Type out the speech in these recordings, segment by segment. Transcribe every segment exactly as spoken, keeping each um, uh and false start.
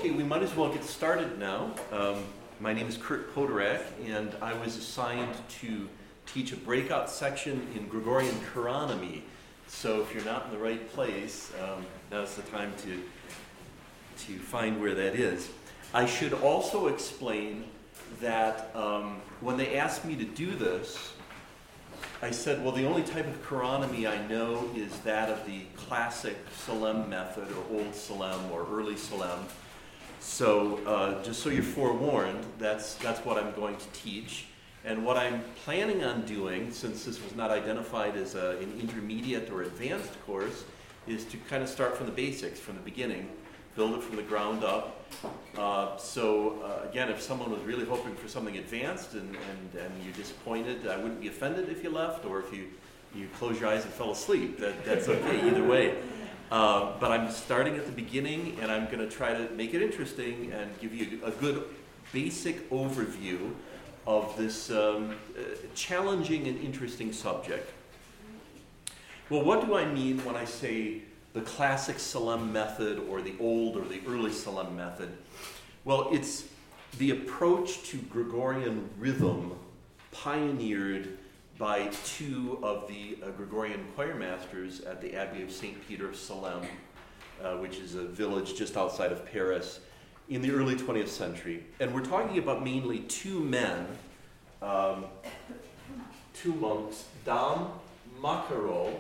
Okay, we might as well get started now. Um, my name is Kurt Podorak, and I was assigned to teach a breakout section in Gregorian Chironomy. So if you're not in the right place, um, now's the time to, to find where that is. I should also explain that um, when they asked me to do this, I said, well, the only type of chironomy I know is that of the classic Salem method, or Old Salem, or Early Salem. So uh, just so you're forewarned, that's, that's what I'm going to teach. And what I'm planning on doing, since this was not identified as a, an intermediate or advanced course, is to kind of start from the basics, from the beginning, build it from the ground up. Uh, so uh, again, if someone was really hoping for something advanced and, and, and you're disappointed, I wouldn't be offended if you left, or if you, you close your eyes and fell asleep. That, that's okay, either way. Uh, but I'm starting at the beginning, and I'm going to try to make it interesting and give you a good basic overview of this um, uh, challenging and interesting subject. Well, what do I mean when I say the classic Salem method, or the old or the early Salem method? Well, it's the approach to Gregorian rhythm pioneered by two of the uh, Gregorian choir masters at the Abbey of Saint Peter of Salem, uh, which is a village just outside of Paris, in the early twentieth century. And we're talking about mainly two men, um, two monks, Dom Moquereau,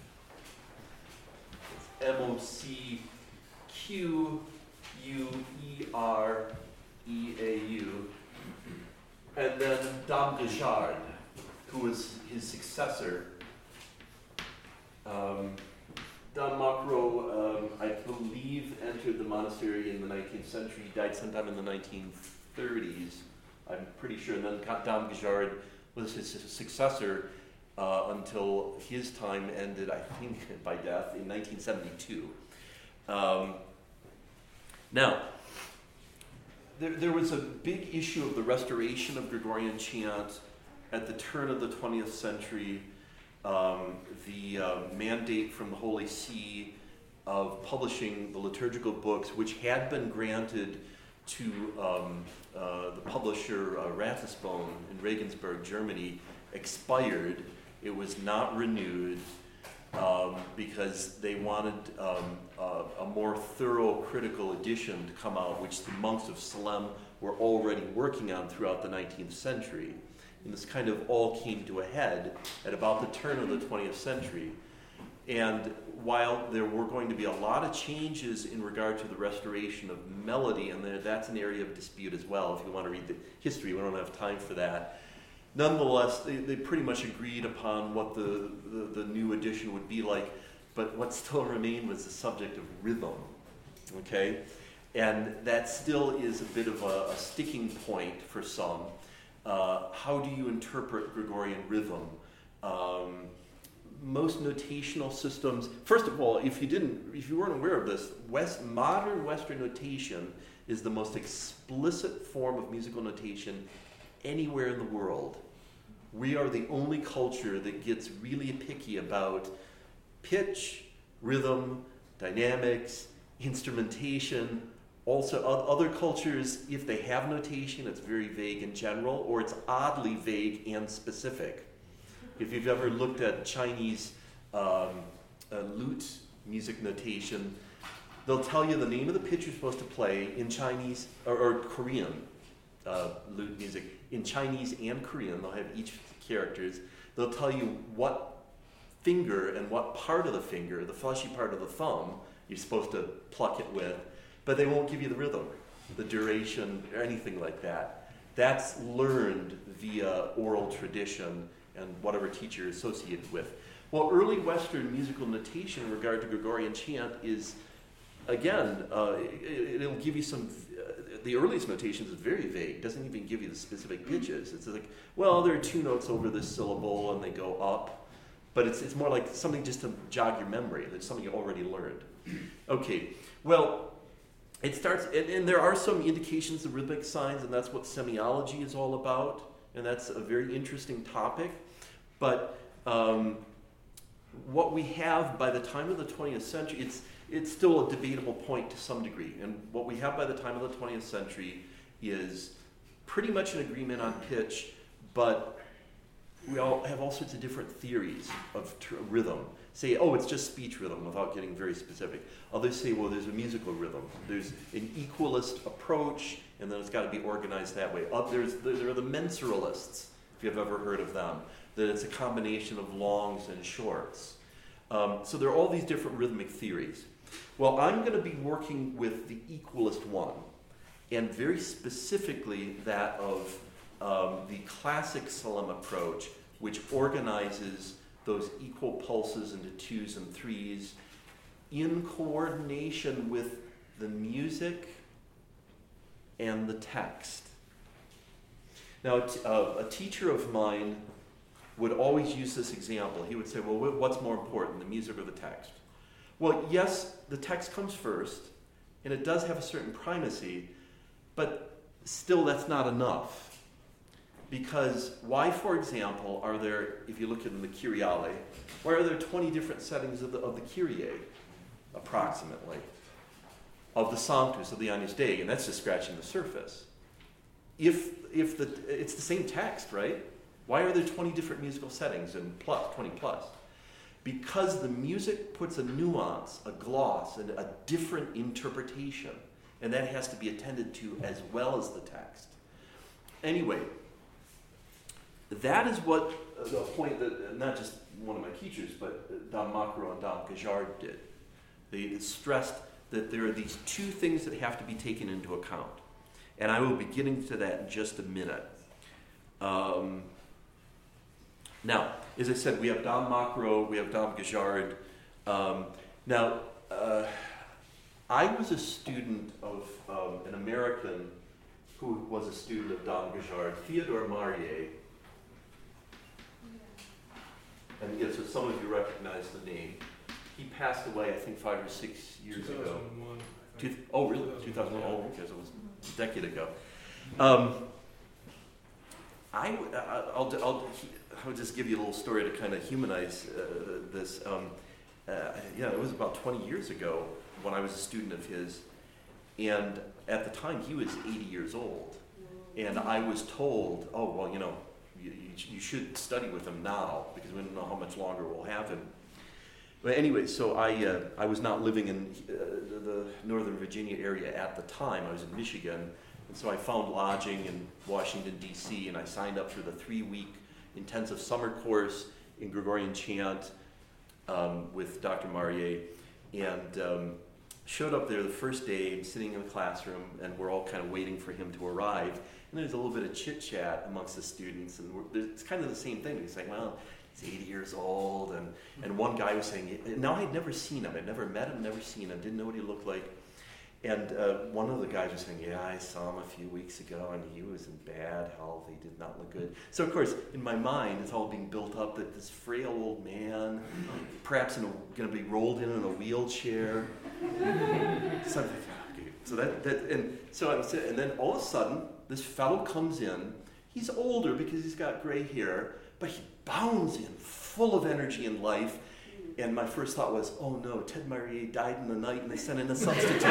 M O C Q U E R E A U, and then Dom Guichard, who was his successor. Um, Dom Moquereau, um, I believe, entered the monastery in the nineteenth century. He died sometime in the nineteen thirties, I'm pretty sure. And then Dom Guichard was his successor uh, until his time ended, I think, by death in nineteen seventy-two. Um, now, there, there was a big issue of the restoration of Gregorian chant at the turn of the twentieth century. Um, the uh, mandate from the Holy See of publishing the liturgical books, which had been granted to um, uh, the publisher uh, Ratisbon in Regensburg, Germany, expired. It was not renewed um, because they wanted um, uh, a more thorough critical edition to come out, which the monks of Salem were already working on throughout the nineteenth century. And this kind of all came to a head at about the turn of the twentieth century. And while there were going to be a lot of changes in regard to the restoration of melody, and that's an area of dispute as well, if you want to read the history, we don't have time for that. Nonetheless, they, they pretty much agreed upon what the, the, the new edition would be like, but what still remained was the subject of rhythm, okay? And that still is a bit of a, a sticking point for some. Uh, how do you interpret Gregorian rhythm? Um, most notational systems, first of all, if you didn't, if you weren't aware of this, West, modern Western notation is the most explicit form of musical notation anywhere in the world. We are the only culture that gets really picky about pitch, rhythm, dynamics, instrumentation. Also, other cultures, if they have notation, it's very vague in general, or it's oddly vague and specific. If you've ever looked at Chinese um, uh, lute music notation, they'll tell you the name of the pitch you're supposed to play in Chinese, or, or Korean uh, lute music. In Chinese and Korean, they'll have each characters. They'll tell you what finger and what part of the finger, the fleshy part of the thumb, you're supposed to pluck it with. But they won't give you the rhythm, the duration, or anything like that. That's learned via oral tradition and whatever teacher you're associated with. Well, early Western musical notation in regard to Gregorian chant is, again, uh, it, it'll give you some, uh, the earliest notation is very vague. It doesn't even give you the specific pitches. It's like, well, there are two notes over this syllable and they go up. But it's, it's more like something just to jog your memory. That's something you already learned. Okay, well, It starts, and, and there are some indications of rhythmic signs, and that's what semiology is all about, and that's a very interesting topic. But um, what we have by the time of the twentieth century, it's it's still a debatable point to some degree. And what we have by the time of the twentieth century is pretty much an agreement on pitch, but we all have all sorts of different theories of tr- rhythm. Say, oh, it's just speech rhythm without getting very specific. Others say, well, there's a musical rhythm. There's an equalist approach, and then it's got to be organized that way. Uh, there's, there are the mensuralists, if you've ever heard of them, that it's a combination of longs and shorts. Um, so there are all these different rhythmic theories. Well, I'm going to be working with the equalist one, and very specifically that of um, the classic Salem approach, which organizes those equal pulses into twos and threes in coordination with the music and the text. Now, t- uh, a teacher of mine would always use this example. He would say, well, what's more important, the music or the text? Well, yes, the text comes first, and it does have a certain primacy, but still that's not enough. Because why, for example, are there, if you look at the Kyriale, why are there twenty different settings of the, of the Kyrie, approximately, of the Sanctus, of the Agnus Dei, and that's just scratching the surface. If, if the, it's the same text, right? Why are there twenty different musical settings and plus, twenty plus? Because the music puts a nuance, a gloss, and a different interpretation, and that has to be attended to as well as the text. Anyway, that is what uh, the point that uh, not just one of my teachers, but Dom Macro and Dom Guijard did. They stressed that there are these two things that have to be taken into account. And I will be getting to that in just a minute. Um, now, as I said, we have Dom Macro, we have Dom Guijard. Um, now, uh, I was a student of um, an American who was a student of Dom Guijard, Theodore Marier. And yes, so some of you recognize the name. He passed away, I think, five or six years two thousand one, ago. I think. Two, oh, really? two thousand one? Oh, because it was a decade ago. Um, I, I'll, I'll, I'll just give you a little story to kind of humanize uh, this. Um, uh, yeah, it was about twenty years ago when I was a student of his. And at the time, he was eighty years old. And I was told, oh, well, you know, you, you should study with him now because we don't know how much longer we'll have him. But anyway, so I uh, I was not living in uh, the Northern Virginia area at the time. I was in Michigan, and so I found lodging in Washington, D C, and I signed up for the three-week intensive summer course in Gregorian chant um, with Doctor Marier, and um, showed up there the first day, sitting in the classroom, and we're all kind of waiting for him to arrive. And there's a little bit of chit-chat amongst the students, and we're, it's kind of the same thing. He's saying, well, he's eighty years old, and, and one guy was saying, now I'd never seen him, I'd never met him, never seen him, didn't know what he looked like. And uh, one of the guys was saying, yeah, I saw him a few weeks ago, and he was in bad health, he did not look good. So of course, in my mind, it's all being built up that this frail old man, perhaps going to be rolled in in a wheelchair. Something. So that, that and so I was, and then all of a sudden, this fellow comes in. He's older because he's got gray hair, but he bounds in, full of energy and life. And my first thought was, oh no, Ted Marier died in the night and they sent in a substitute.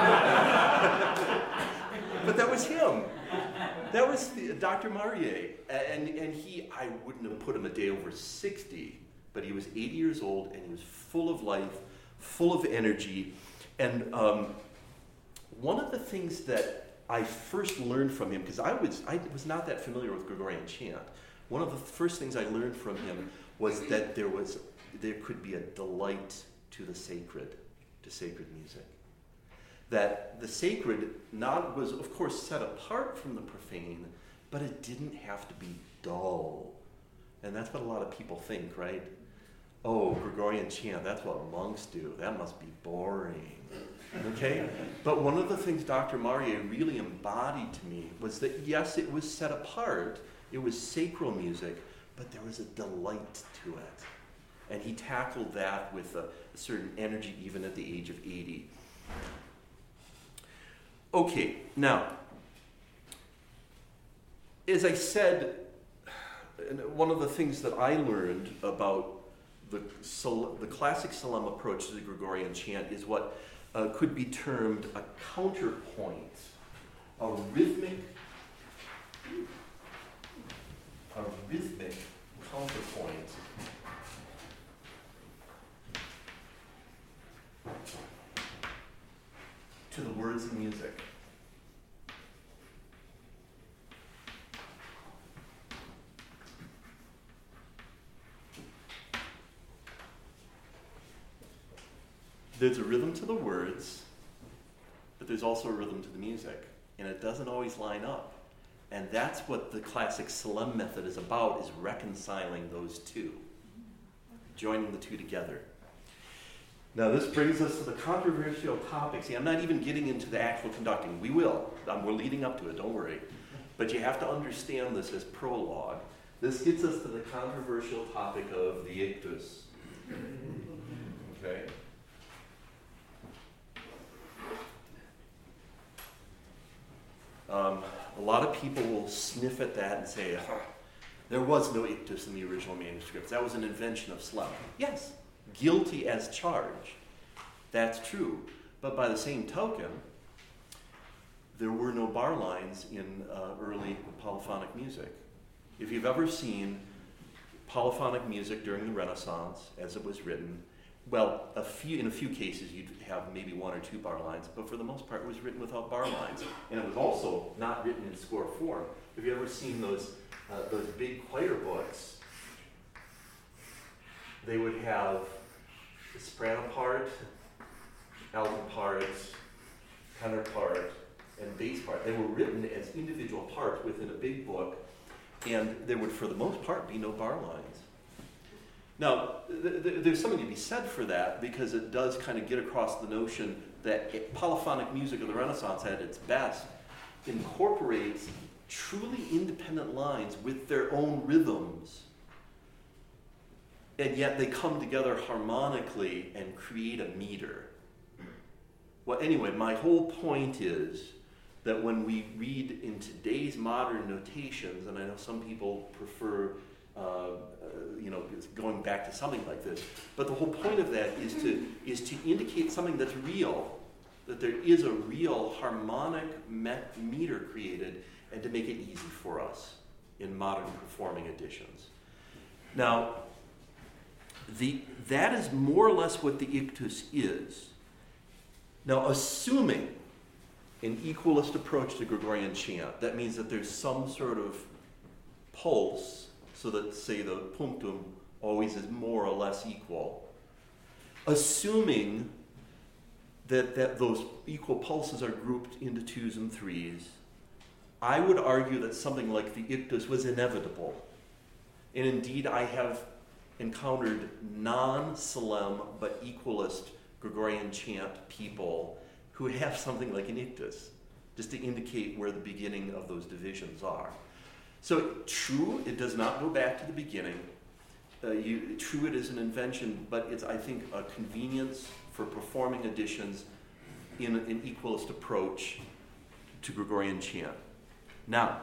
But that was him. That was the, Doctor Marier. And, and he, I wouldn't have put him a day over sixty, but he was eighty years old and he was full of life, full of energy. And um, one of the things that I first learned from him, because I was I was not that familiar with Gregorian chant, one of the first things I learned from him was that there was there could be a delight to the sacred, to sacred music. That the sacred not was, of course, set apart from the profane, but it didn't have to be dull. And that's what a lot of people think, right? Oh, Gregorian chant, that's what monks do. That must be boring. Okay? But one of the things Doctor Marier really embodied to me was that, yes, it was set apart, it was sacral music, but there was a delight to it. And he tackled that with a, a certain energy even at the age of eighty. Okay, now, as I said, one of the things that I learned about the, sol- the classic Salem approach to the Gregorian chant is what uh, could be termed a counterpoint, a rhythmic, a rhythmic counterpoint to the words and music. There's a rhythm to the words, but there's also a rhythm to the music, and it doesn't always line up. And that's what the classic Salem method is about, is reconciling those two, joining the two together. Now this brings us to the controversial topic. See, I'm not even getting into the actual conducting. We will. Um, we're leading up to it, don't worry. But you have to understand this as prologue. This gets us to the controversial topic of the ictus. Okay? Um, a lot of people will sniff at that and say, huh, there was no ictus in the original manuscripts. That was an invention of Salem. Yes, guilty as charged. That's true. But by the same token, there were no bar lines in uh, early polyphonic music. If you've ever seen polyphonic music during the Renaissance, as it was written, well, a few, in a few cases you'd have maybe one or two bar lines, but for the most part it was written without bar lines. And it was also not written in score form. Have you ever seen those, uh, those big choir books? They would have the soprano part, alto part, tenor part, and bass part. They were written as individual parts within a big book, and there would, for the most part, be no bar lines. Now, th- th- there's something to be said for that, because it does kind of get across the notion that it, polyphonic music of the Renaissance at its best incorporates truly independent lines with their own rhythms, and yet they come together harmonically and create a meter. Well, anyway, my whole point is that when we read in today's modern notations, and I know some people prefer Uh, uh, you know, going back to something like this. But the whole point of that is to is to indicate something that's real, that there is a real harmonic met- meter created, and to make it easy for us in modern performing editions. Now, the that is more or less what the ictus is. Now, assuming an equalist approach to Gregorian chant, that means that there's some sort of pulse, so that, say, the punctum always is more or less equal. Assuming that, that those equal pulses are grouped into twos and threes, I would argue that something like the ictus was inevitable. And indeed, I have encountered non-Salem but equalist Gregorian chant people who have something like an ictus, just to indicate where the beginning of those divisions are. So true, it does not go back to the beginning. Uh, you, true, it is an invention, but it's, I think, a convenience for performing editions in an equalist approach to Gregorian chant. Now,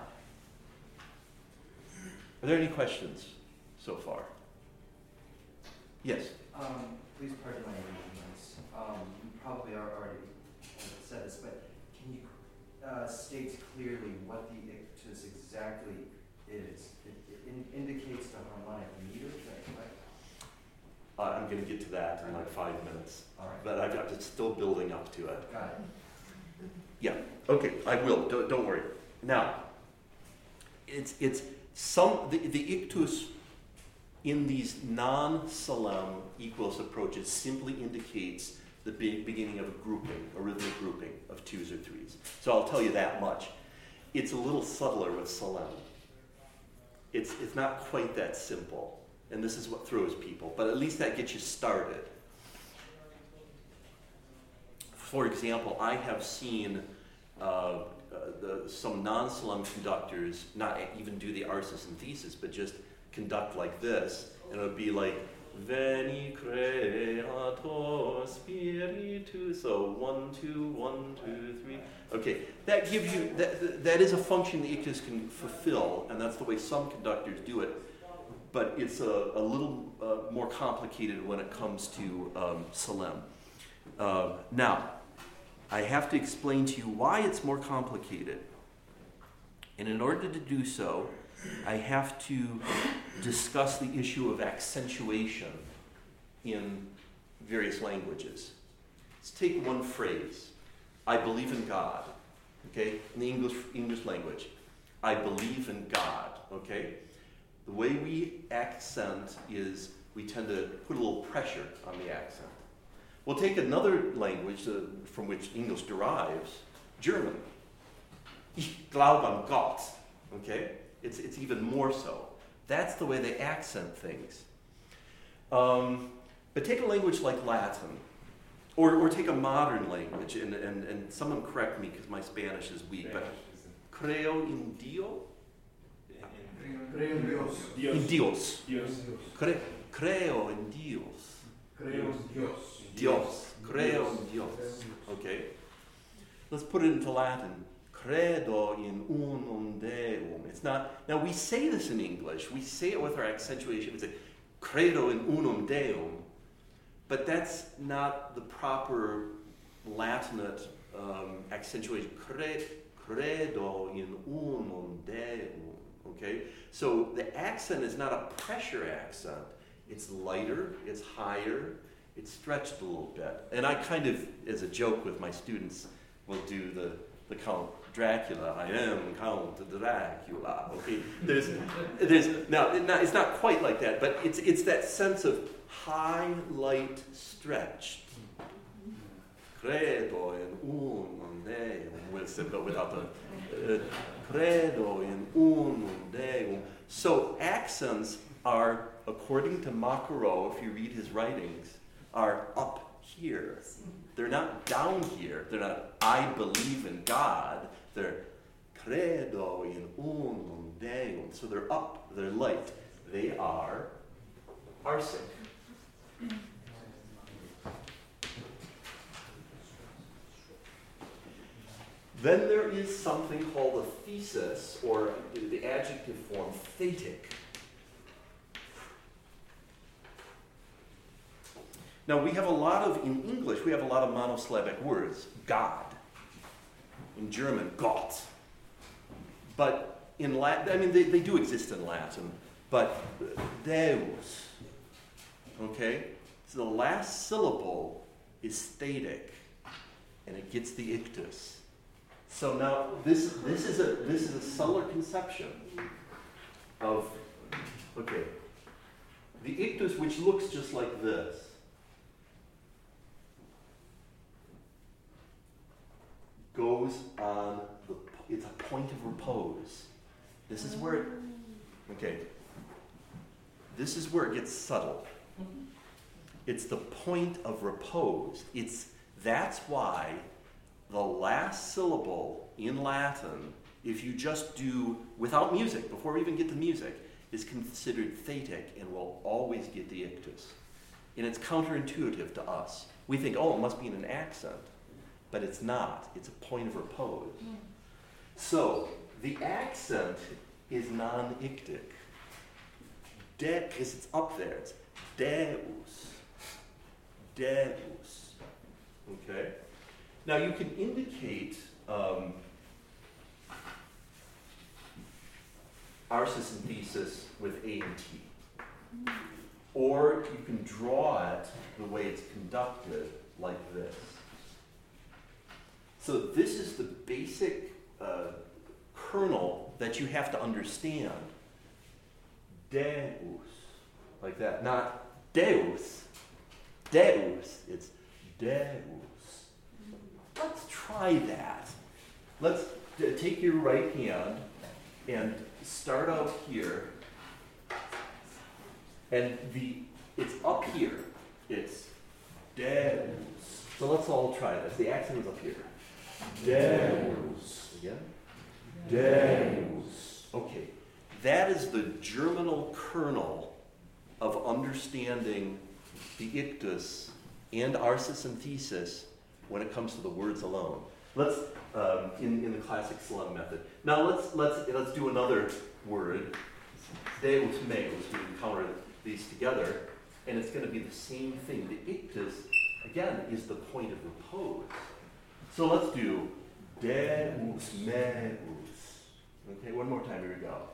are there any questions so far? Yes? Um, please pardon my ignorance. Um, you probably are already said this, but can you uh, state clearly what the ictus exactly is? It, it in, indicates the harmonic meter, is that correct? Uh, I'm going to get to that in like five minutes. All right. But I've got to still building up to it. Got it. Yeah. Okay. I will. Don't, don't worry. Now, it's it's some the, the ictus in these non-Salem equalist approaches simply indicates the be- beginning of a grouping, a rhythmic grouping of twos or threes. So I'll tell you that much. It's a little subtler with Salem. It's it's not quite that simple, and this is what throws people, but at least that gets you started. For example, I have seen uh, uh, the, some non-Salem conductors not even do the arsis and thesis, but just conduct like this, and it would be like, Veni creator spiritus. So one, two, one, two, three. Okay, that gives you, that, that is a function the ictus can fulfill, and that's the way some conductors do it. but it's a, a little uh, more complicated when it comes to um, Salem. Uh, now, I have to explain to you why it's more complicated. And in order to do so, I have to discuss the issue of accentuation in various languages. Let's take one phrase. I believe in God, okay? In the English, English language. I believe in God, okay? The way we accent is we tend to put a little pressure on the accent. We'll take another language uh, from which English derives, German. Ich glaube an Gott, okay? It's, it's even more so. That's the way they accent things. Um, but take a language like Latin, or, or take a modern language, and, and, and someone correct me because my Spanish is weak, but creo in Dio? Creo en Dios. In Dios. Dios. Cre, creo en Dios. Creo en Dios. Dios. Creo en Dios. Okay. Let's put it into Latin. Credo in unum Deum. It's not, now we say this in English. We say it with our accentuation. We say, credo in unum Deum. But that's not the proper Latinate um, accentuation. Cre, credo in unum Deum. Okay? So the accent is not a pressure accent. It's lighter, it's higher, it's stretched a little bit. And I kind of, as a joke with my students, will do the, the Count Dracula. I am Count Dracula. Okay? There's, there's now it's not quite like that, but it's it's that sense of high, light, stretched. Credo in unum Deum, but without the uh, credo in unum Deum. So accents are, according to Macaro, if you read his writings, are up here. They're not down here. They're not, I believe in God. They're credo in unum Deum. So they're up, they're light. They are arsic. Then there is something called a thesis, or the adjective form, thetic. Now we have a lot of, in English, we have a lot of monosyllabic words. God. In German, Gott. But in Latin, I mean, they, they do exist in Latin, but Deus. Okay? So the last syllable is thetic, and it gets the ictus. So now this this is a this is a subtler conception of, okay, the ictus, which looks just like this. Goes on the, it's a point of repose. This is where it, okay, this is where it gets subtle. It's the point of repose. It's, that's why the last syllable in Latin, if you just do without music, before we even get to music, is considered thetic and will always get the ictus. And it's counterintuitive to us. We think, oh, it must be in an accent. But it's not. It's a point of repose. Mm. So the accent is non-ictic. De, because it's up there. It's Deus. Deus. Okay? Now you can indicate um, arsis and thesis with A and T. Mm. Or you can draw it the way it's conducted, like this. So this is the basic uh, kernel that you have to understand. Deus, like that. Not Deus. Deus. It's Deus. Let's try that. Let's d- take your right hand and start out here. And the it's up here. It's Deus. So let's all try this. The accent is up here. Deus. Again? Deus. Okay. That is the germinal kernel of understanding the ictus and arsis and thesis when it comes to the words alone. Let's um, in, in the classic Salem method. Now let's let's let's do another word. Deus meus, we encounter these together, and it's going to be the same thing. The ictus, again, is the point of repose. So let's do Deus meus. Okay, one more time, here we go.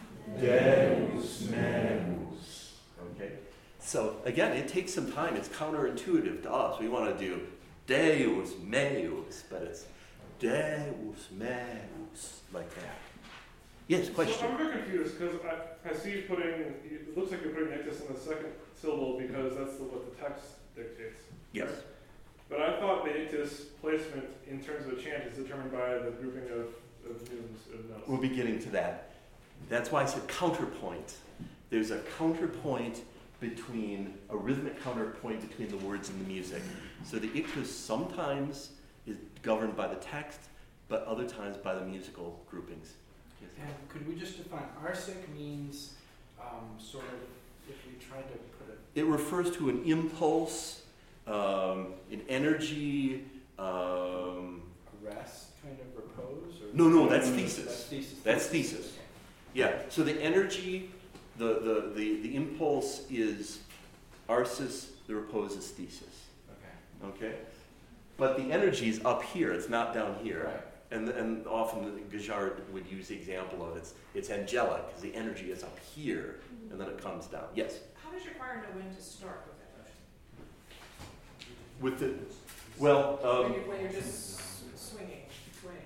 Deus meus. Okay, so again, it takes some time. It's counterintuitive to us. We want to do Deus meus, but it's Deus meus, like that. Yes, question. So I'm very confused because I, I see you putting, it looks like you're putting ictus in the second syllable because that's the, what the text dictates. Yes. Right? But I thought the ictus placement in terms of a chant is determined by the grouping of, of neumes, of notes. We'll be getting to that. That's why I said counterpoint. There's a counterpoint between, a rhythmic counterpoint between the words and the music. So the ictus sometimes is governed by the text, but other times by the musical groupings. Yes. And could we just define arsic means um, sort of, if we tried to put it... It refers to an impulse, um, an energy, um, a rest, kind of repose? Or no, no, that's thesis. That's thesis. That's thesis. Okay. Yeah, so the energy, the, the, the, the impulse is arsis, the repose is thesis. Okay. Okay? But the energy is up here, it's not down here. Right. And, and often Guijard would use the example of it's, it's angelic, because the energy is up here, and then it comes down. Yes? How does your choir know when to start with that motion? With the, well, um, when, you're, when you're just swinging, swaying.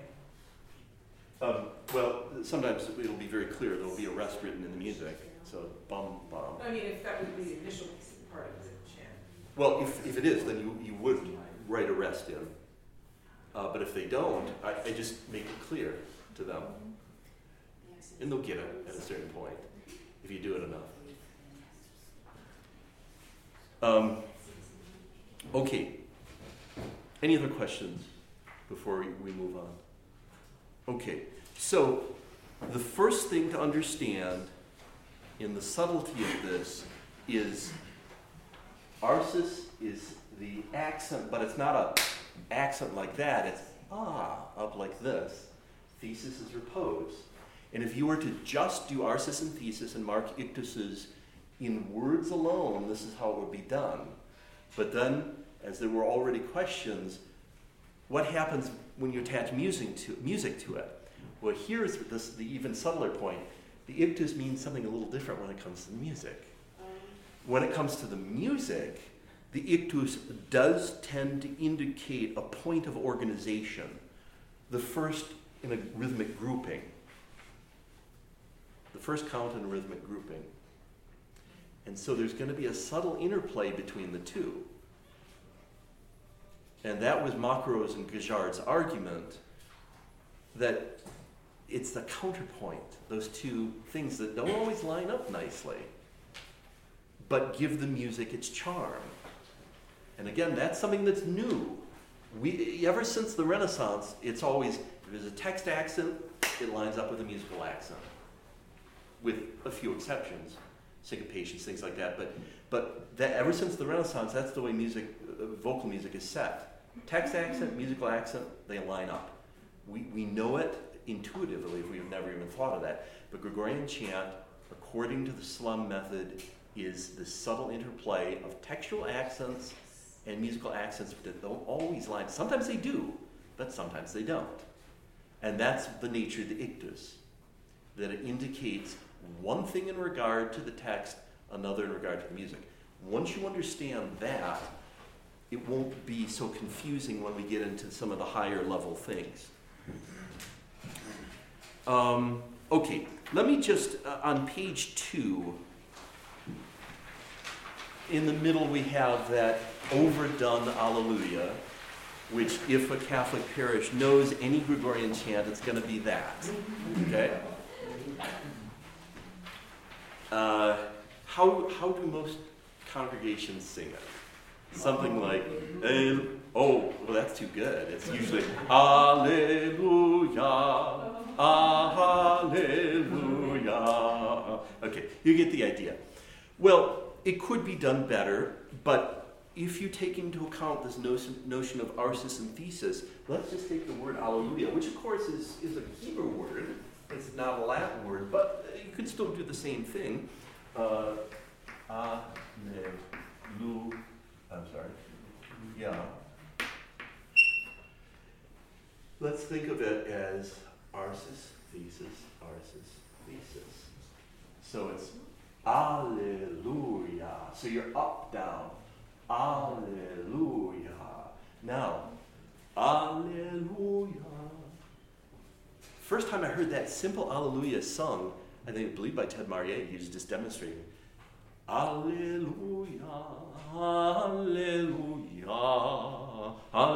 um, well, sometimes it'll be very clear. There'll be a rest written in the music. So, bum, bum. I mean, if that would be the initial part of the chant. Well, if, if it is, then you, you would write a rest in. Uh, but if they don't, I, I just make it clear to them. And they'll get it at a certain point, if you do it enough. Um, okay. Any other questions before we, we move on? Okay. So, the first thing to understand in the subtlety of this is arsis is the accent, but it's not a accent like that. It's ah, up like this. Thesis is repose. And if you were to just do arsis and thesis and mark ictuses in words alone, this is how it would be done. But then, as there were already questions, what happens when you attach music to, music to it? Well, here's this, the even subtler point. The ictus means something a little different when it comes to the music. When it comes to the music, the ictus does tend to indicate a point of organization, the first in a rhythmic grouping. The first count in a rhythmic grouping. And so there's going to be a subtle interplay between the two. And that was Macro's and Guijard's argument, that it's the counterpoint, those two things that don't always line up nicely, but give the music its charm. And again, that's something that's new. We, ever since the Renaissance, it's always, if there's a text accent, it lines up with a musical accent, with a few exceptions, syncopations, things like that. But, but that, ever since the Renaissance, that's the way music, uh, vocal music is set. Text accent, musical accent, they line up. We, we know it intuitively if we've never even thought of that. But Gregorian chant, according to the Slum method, is the subtle interplay of textual accents and musical accents that don't always line. Sometimes they do, but sometimes they don't. And that's the nature of the ictus, that it indicates one thing in regard to the text, another in regard to the music. Once you understand that, it won't be so confusing when we get into some of the higher level things. Um, okay, let me just, uh, on page two, in the middle we have that overdone Alleluia, which if a Catholic parish knows any Gregorian chant, it's going to be that. Okay? Uh, how, how do most congregations sing it? Something like, eh, oh, well, that's too good. It's usually, Alleluia, Alleluia. Okay, you get the idea. Well, it could be done better, but if you take into account this notion, notion of arsis and thesis, let's just take the word Alleluia, which of course is, is a Hebrew word, it's not a Latin word, but you could still do the same thing. Uh, Alleluia. I'm sorry. Yeah. Let's think of it as arsis, thesis, arsis, thesis. So it's Alleluia. So you're up, down. Alleluia. Now, Alleluia. First time I heard that simple Alleluia sung, I think, I believe by Ted Marier, he was just demonstrating. Alleluia, Alleluia,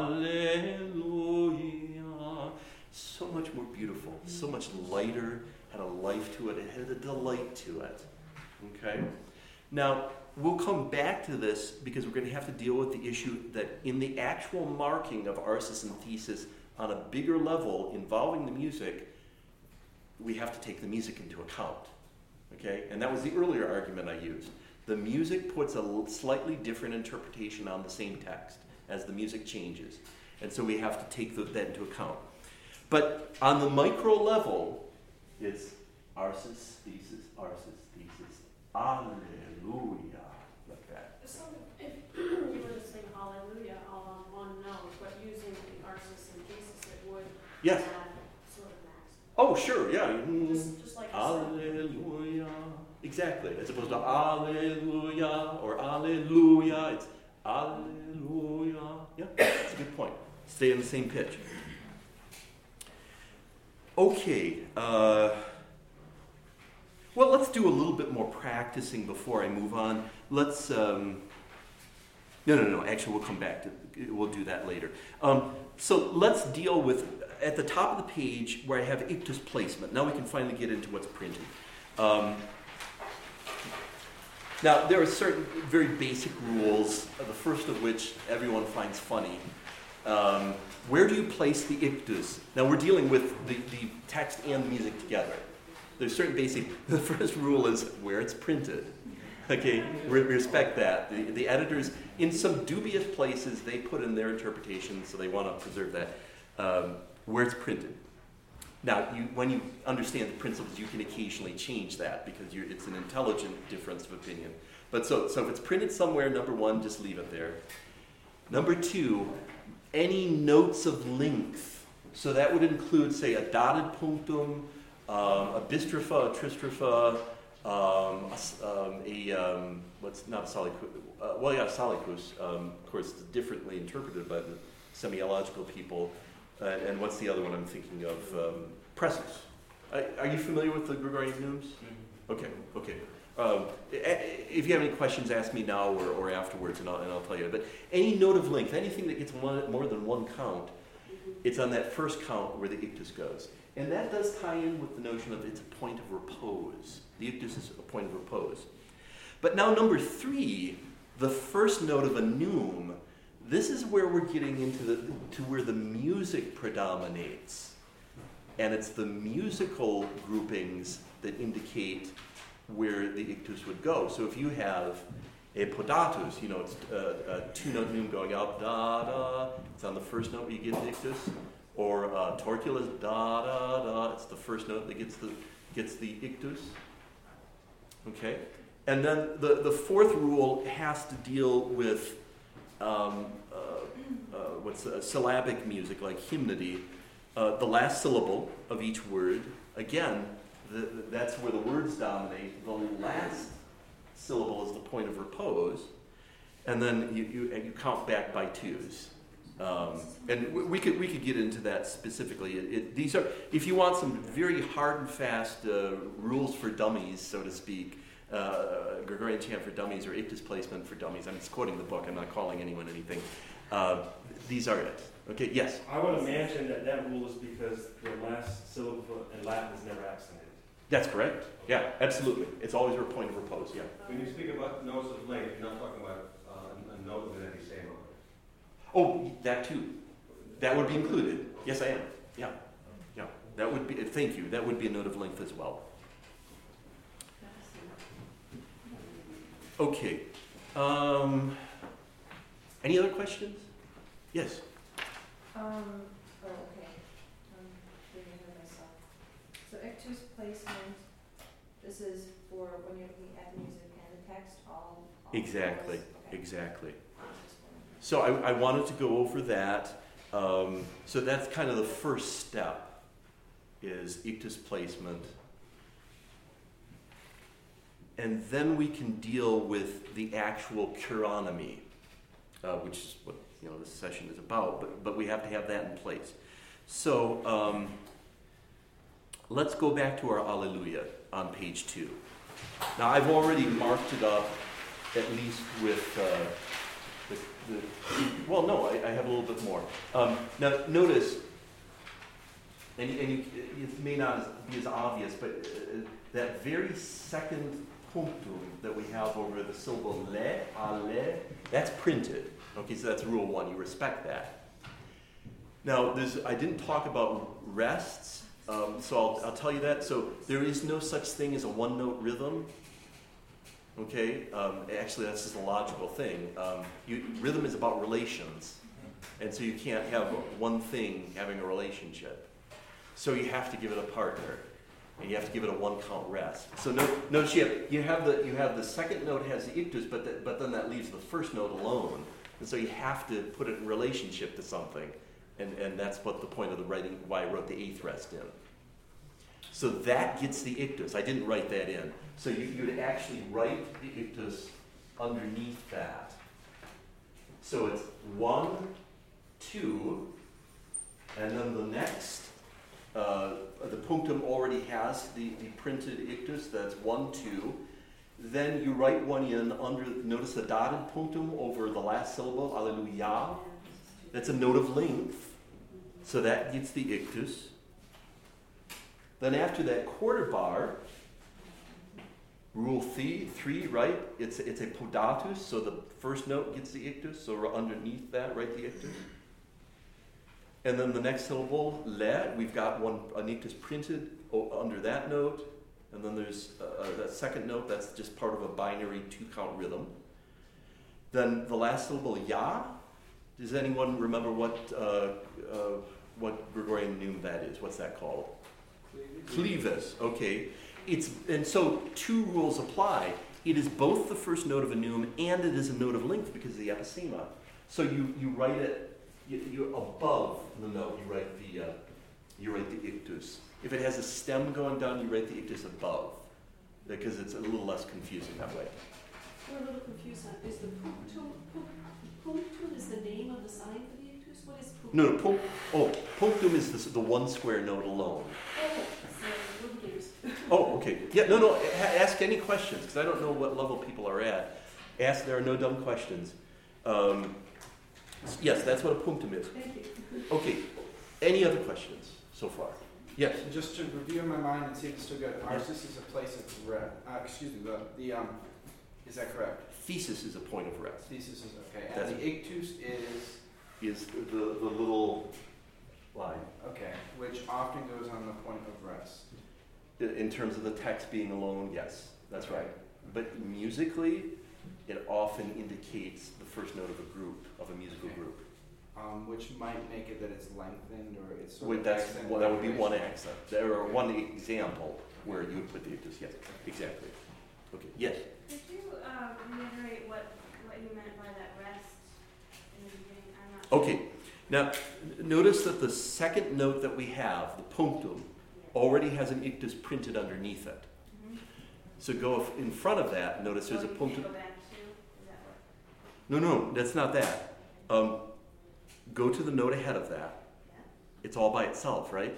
Alleluia. So much more beautiful, so much lighter, had a life to it, it had a delight to it. Okay? Now, we'll come back to this because we're going to have to deal with the issue that in the actual marking of arsis and thesis on a bigger level involving the music, we have to take the music into account. Okay? And that was the earlier argument I used. The music puts a slightly different interpretation on the same text as the music changes. And so we have to take the, that into account. But on the micro level, it's arsis, thesis, arsis, thesis, alleluia, like that. So if you were to sing hallelujah all on one note, but using the arsis and thesis, it would Yes. add sort of max. Oh, sure, yeah. Mm, Just, just like a alleluia. Exactly. As opposed to alleluia or alleluia, it's alleluia. Yeah, that's a good point. Stay in the same pitch. Okay. Uh, well, let's do a little bit more practicing before I move on. Let's. Um, no, no, no. Actually, we'll come back to. We'll do that later. Um, so let's deal with at the top of the page where I have ictus placement. Now we can finally get into what's printed. Um, Now, there are certain very basic rules, uh, the first of which everyone finds funny. Um, where do you place the ictus? Now, we're dealing with the, the text and the music together. There's certain basic, the first rule is where it's printed. Okay, we respect that. The, the editors, in some dubious places, they put in their interpretation, so they want to preserve that, um, where it's printed. Now, you, when you understand the principles, you can occasionally change that because you're, it's an intelligent difference of opinion. But so, so if it's printed somewhere, number one, just leave it there. Number two, any notes of length. So that would include, say, a dotted punctum, um, a bistropha, a tristropha, um, a, um, a um, what's not a solicus, uh, well, yeah, a solicus. Um, of course, it's differently interpreted by the semiological people. Uh, and what's the other one I'm thinking of? Um, Preces. Uh, are you familiar with the Gregorian neumes? Mm-hmm. Okay, okay. Um, if you have any questions, ask me now or, or afterwards, and I'll, and I'll tell you. But any note of length, anything that gets one, more than one count, it's on that first count where the ictus goes. And that does tie in with the notion of it's a point of repose. The ictus is a point of repose. But now number three, the first note of a neume, this is where we're getting into the to where the music predominates. And it's the musical groupings that indicate where the ictus would go. So if you have a podatus, you know, it's a, a two-note neume going up, da, da, it's on the first note where you get the ictus. Or uh, torculus, da, da, da, it's the first note that gets the, gets the ictus. Okay? And then the, the fourth rule has to deal with Um, uh, uh, what's uh, syllabic music, like hymnody, uh, the last syllable of each word. Again, the, the, that's where the words dominate. The last syllable is the point of repose, and then you you, and you count back by twos. Um, and we, we could we could get into that specifically. It, it, these are, if you want some very hard and fast uh, rules for dummies, so to speak. Uh, Gregorian chant for dummies or ictus placement for dummies. I'm just quoting the book. I'm not calling anyone anything. Uh, these are it. Okay, yes? I would imagine that that rule is because the last syllable in Latin is never accented. That's correct. Yeah, absolutely. It's always a point of repose, yeah. When you speak about notes of length, you're not talking about uh, a note within any same note. Oh, that too. That would be included. Yes, I am. Yeah. Yeah. That would be, thank you. That would be a note of length as well. Okay. Um, any other questions? Yes. Um, oh, okay. I'm thinking of myself. So ictus placement, this is for when you're looking at music and the text, all. all Exactly, those? Okay. exactly. I'm just wondering. So I, I wanted to go over that. Um, so that's kind of the first step, is ictus placement. And then we can deal with the actual chironomy, uh, which is what you know this session is about. But but we have to have that in place. So um, let's go back to our Alleluia on page two. Now I've already marked it up, at least with uh, the, the. Well, no, I, I have a little bit more. Um, now notice, and, and you, it may not be as obvious, but uh, that very second punctum that we have over the syllable le, ale, that's printed. Okay, so that's rule one. You respect that. Now, there's, I didn't talk about rests, um, so I'll, I'll tell you that. So there is no such thing as a one-note rhythm. Okay, um, actually, that's just a logical thing. Um, you, rhythm is about relations, and so you can't have one thing having a relationship. So you have to give it a partner. And you have to give it a one-count rest. So no, notice you have, you have the you have the second note has the ictus, but the, but then that leaves the first note alone. And so you have to put it in relationship to something, and and that's what the point of the writing why I wrote the eighth rest in. So that gets the ictus. I didn't write that in. So you you would actually write the ictus underneath that. So it's one, two, and then the next. Uh, the punctum already has the, the printed ictus, that's one, two. Then you write one in under, notice the dotted punctum over the last syllable, alleluia. That's a note of length, so that gets the ictus. Then after that quarter bar, rule three, three right? It's, it's a podatus, so the first note gets the ictus, so underneath that, write the ictus. And then the next syllable, le, we've got one, an ictus printed under that note. And then there's uh, that second note, that's just part of a binary two-count rhythm. Then the last syllable, ya. Does anyone remember what uh, uh, what Gregorian neume that is? What's that called? Clevis. Okay. It's and so two rules apply. It is both the first note of a neume and it is a note of length because of the epicema. So you, you write it. You, you're above the note, you write the uh, you write the ictus. If it has a stem going down, you write the ictus above, because it's a little less confusing that way. We're a little confused on, is the punctum, punctum is the name of the sign for the ictus? What is punctum? No, no, punc, oh, punctum is the, the one square note alone. Oh, so little gears. Oh, okay. Yeah, no, no, ha- ask any questions, because I don't know what level people are at. Ask, there are no dumb questions. Um, Yes, that's what a punctum is. Thank you. Okay, any other questions so far? Yes. And just to review in my mind and see if it's still good, arsis is a place of rest. Uh, excuse me, the, the um, is that correct? Thesis is a point of rest. Thesis is okay. And That's the ictus is, Is the, the little line. okay, which often goes on the point of rest. In terms of the text being alone, yes, that's right. But musically, it often indicates the first note of a group, of a musical Okay. group. Um, which might make it that it's lengthened or it's sort Wait, of that's, accent well, that would be one punctuation. accent. There are one example where you would put the ictus, yes, exactly. Okay, yes? Could you uh, reiterate what, what you meant by that rest in the beginning? I'm not sure. Okay, now n- notice that the second note that we have, the punctum, already has an ictus printed underneath it. Mhm. So go f- in front of that, notice there's So a you can't punctum. go back to, is that what? No, no, that's not that. Um, go to the note ahead of that. Yeah. It's all by itself, right?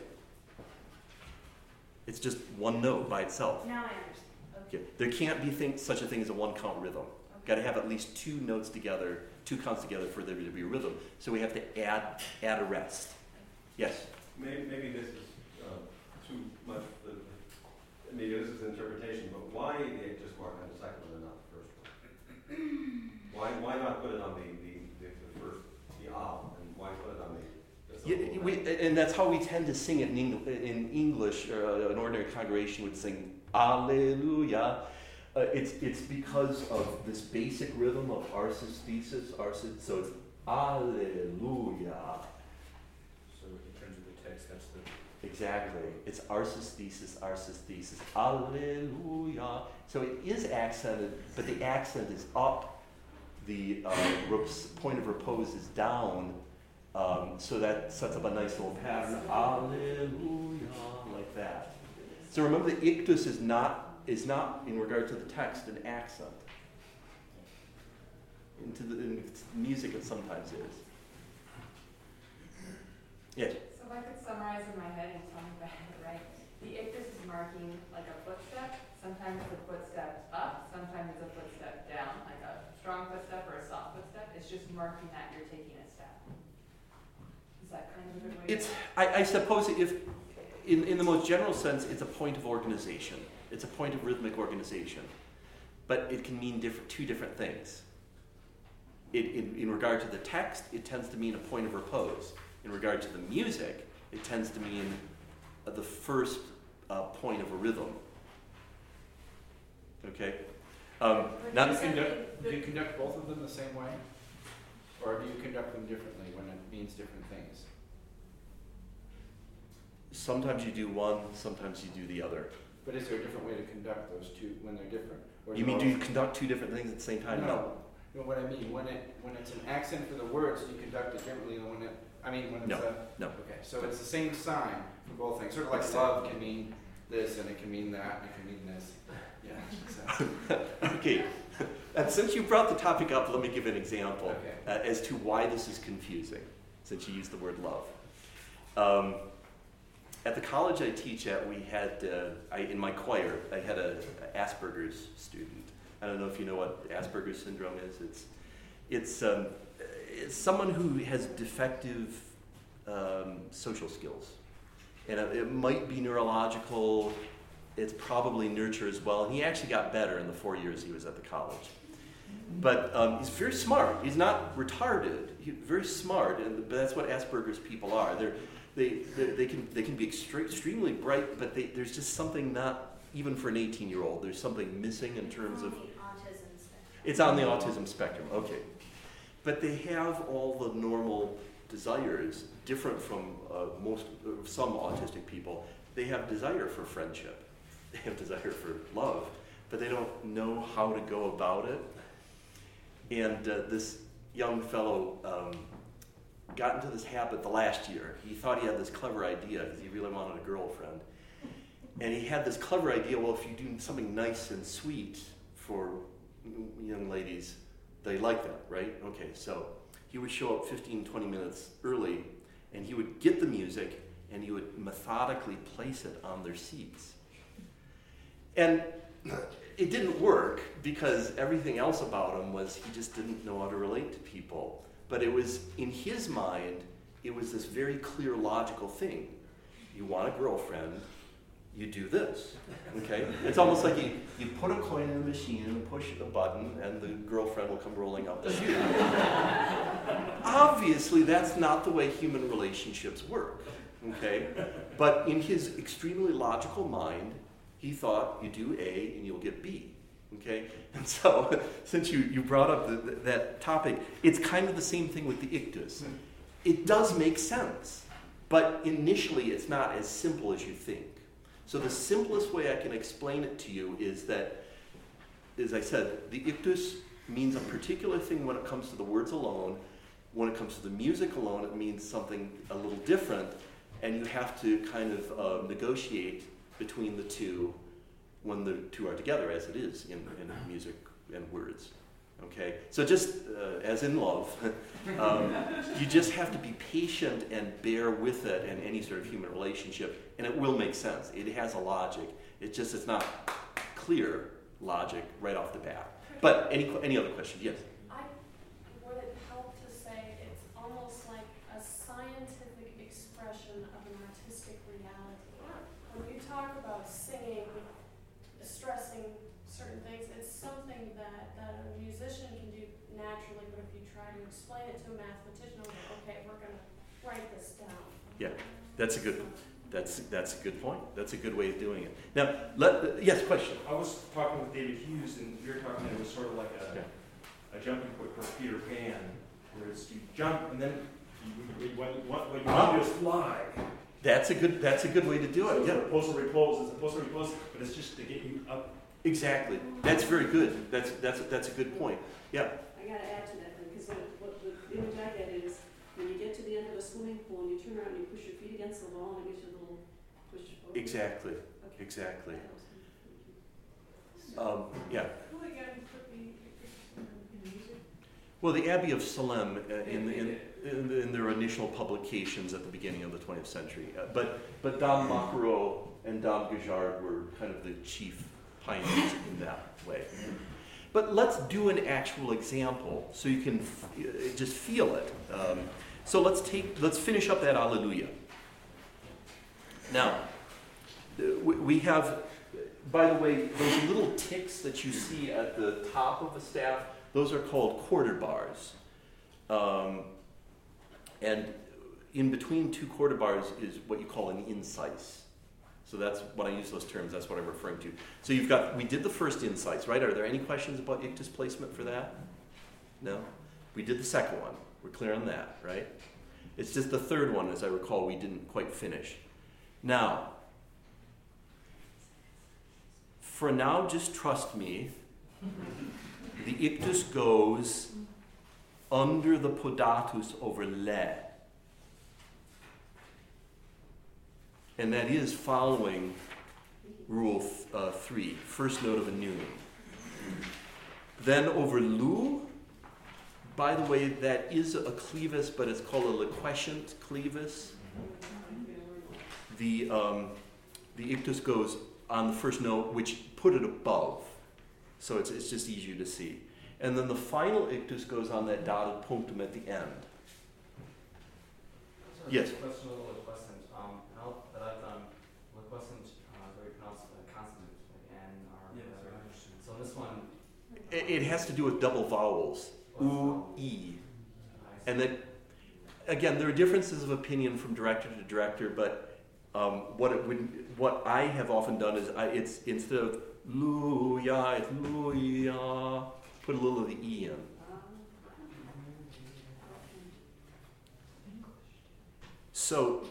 It's just one note by itself. Now I understand. Okay. Okay. There can't be thing, such a thing as a one-count rhythm. Got to have at least two notes together, two counts together for there to be a rhythm. So we have to add add a rest. Yes. Maybe, maybe this is uh, too much, the, maybe this is interpretation, but why the ictus mark on the second one and not the first one? Why, why not put it on the, the, the, the first, the ah, and why put it on the, the Yeah, syllable we, next? and that's how we tend to sing it in, Eng- in English. Uh, an ordinary congregation would sing Alleluia. Uh, it's it's because of this basic rhythm of arsis, thesis, arsis. So it's Alleluia. So in terms of the text, that's the Exactly. It's arsis, thesis, arsis, thesis. Alleluia. So it is accented, but the accent is up. The uh, reps, point of repose is down. Um, so that sets up a nice little pattern. Alleluia, like that. So remember, the ictus is not is not in regard to the text an accent. Into the in music, it sometimes is. Yes. So if I could summarize in my head and tell me back, right? The ictus is marking like a footstep. Sometimes it's a footstep up, sometimes it's a footstep down, like a strong footstep or a soft footstep. It's just marking that you're taking a step. Is that kind of a good way It's, to I, I suppose if, in, in the most general sense, it's a point of organization. It's a point of rhythmic organization. But it can mean different, two different things. It, in, in regard to the text, it tends to mean a point of repose. In regard to the music, it tends to mean uh, the first uh, point of a rhythm. Okay? Um, But not, you Do you, said conduct, the- do you conduct both of them the same way? Or do you conduct them differently when it means different things? sometimes you do one, sometimes you do the other. But is there a different way to conduct those two when they're different? Or You is it mean all- do you conduct two different things at the same time? No. No, what I mean, when it when it's an accent for the words, do you conduct it differently than when it, I mean, when it's No, a... no. Okay, so it's the same sign for both things. Sort of like It's- love can mean this, and it can mean that, and it can mean this. Yeah, so... Okay, and since you brought the topic up, let me give an example Okay. uh, as to why this is confusing, since you used the word love. Um, at the college I teach at, we had, uh, I, in my choir, I had a, a Asperger's student. I don't know if you know what Asperger's syndrome is. It's, it's, um, it's someone who has defective um, social skills. And it, it might be neurological. It's probably nurture as well. And he actually got better in the four years he was at the college. But um, he's very smart. He's not retarded. He's very smart, and but that's what Asperger's people are. They're, they, they, they, can, they can be extre- extremely bright, but they, there's just something not, even for an eighteen-year-old, there's something missing in terms of... It's on the autism spectrum, okay. But they have all the normal desires, different from uh, most, uh, some autistic people. They have desire for friendship. They have desire for love, but they don't know how to go about it. And uh, this young fellow um, got into this habit the last year. He thought he had this clever idea because he really wanted a girlfriend. And he had this clever idea, well, if you do something nice and sweet for young ladies, they like that, right? Okay, so he would show up fifteen, twenty minutes early, and he would get the music, and he would methodically place it on their seats. And it didn't work, because everything else about him was he just didn't know how to relate to people. But it was, in his mind, it was this very clear, logical thing. You want a girlfriend, you do this, okay? It's almost like you, you put a coin in the machine and push a button and the girlfriend will come rolling up the chute. Obviously, that's not the way human relationships work, okay? But in his extremely logical mind, he thought you do A and you'll get B, okay? And so, since you, you brought up the, the, that topic, it's kind of the same thing with the ictus. It does make sense, but initially it's not as simple as you think. So the simplest way I can explain it to you is that, as I said, the ictus means a particular thing when it comes to the words alone. When it comes to the music alone, it means something a little different, and you have to kind of uh, negotiate between the two when the two are together, as it is in, in music and words. Okay? So just uh, as in love, um, you just have to be patient and bear with it in any sort of human relationship, and it will make sense. It has a logic. It's just it's not clear logic right off the bat. But any any other question? Yes? I, would it help to say it's almost like a scientific expression of an artistic reality? When you talk about singing, stressing certain things, it's something that, that a musician can do naturally, but if you try to explain it to a mathematician, like, okay, we're going to write this down. Yeah, that's a good that's that's a good point. That's a good way of doing it. Now, let yes, question. I was talking with David Hughes, and you were talking, it was sort of like a, Okay. a jumping quick for Peter Pan, whereas you jump, and then you, what, what, what you Ah. do is fly. That's a good, that's a good way to do So it, it's yeah. a postal repose, it's a postal repose, but it's just to get you up. Exactly. That's very good. That's, that's, that's a good point. Yeah. I gotta add to that, because what, what, the image I get is, when you get to the end of a swimming pool and you turn around and you push your feet against the wall and it gives you a little push forward. Exactly. Okay. Exactly. That helps me. Thank you. Um, yeah. Who again put the, in the music? Well, the Abbey of Salem uh, in, in, in, in their initial publications at the beginning of the twentieth century. Uh, but, but Dom Maquereau and Dom Guichard were kind of the chief pioneers in that way. But let's do an actual example so you can f- uh, just feel it. Um, so let's take, let's finish up that Alleluia. Now, uh, we, we have, by the way, those little ticks that you see at the top of the staff, those are called quarter bars. Um, and in between two quarter bars is what you call an incise. So that's, when I use those terms, that's what I'm referring to. So you've got, we did the first incise, right? Are there any questions about ictus placement for that? No? We did the second one. We're clear on that, right? It's just the third one, as I recall, we didn't quite finish. Now, for now, just trust me. The ictus goes under the podatus over le. And that is following rule uh, three, first note of a neume. Then over lu, by the way, that is a clevis, but it's called a liquescent clevis. The, um, the ictus goes on the first note, which put it above. So it's, it's just easier to see. And then the final ictus goes on that dotted punctum at the end. So Yes? Question a little liquescent. Um, now that I've done liquescent, uh, very pronounced uh, consonant, like N, R, Yeah, that's whatever. right. So this one, It, it has to do with double vowels. U, E. And that, again, there are differences of opinion from director to director, but um, what it would, what I have often done is I, it's instead of lu-ya, it's lu-ya, put a little of the E in. So,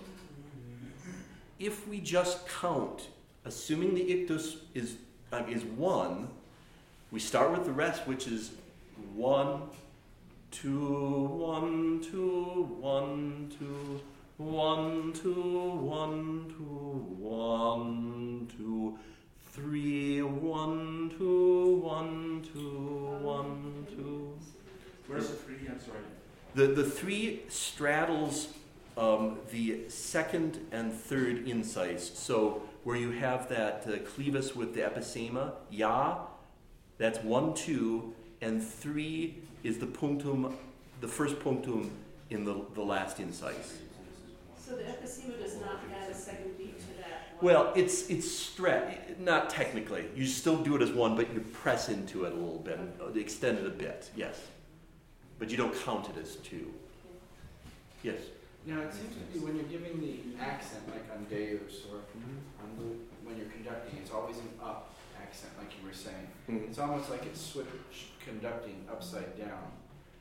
if we just count, assuming the ictus is um, is one, we start with the rest, which is one, two, one, two, one, two, one, two, one, two, one, two, three, one, two, one, two, one, two. Where's the three? I'm sorry. The the three straddles um, the second and third incise. So where you have that uh, clevis with the epicema, ya, that's one, two, and three is the punctum, the first punctum in the, the last incise. So the epicema does not add a second beat to that one? Well, it's it's stre- not technically. You still do it as one, but you press into it a little bit, uh, extend it a bit, yes. But you don't count it as two. Yes? Now, it seems to be when you're giving the accent, like on Deus or on the, when you're conducting, it's always an up accent, like you were saying. Mhm. It's almost like it's switch conducting upside down.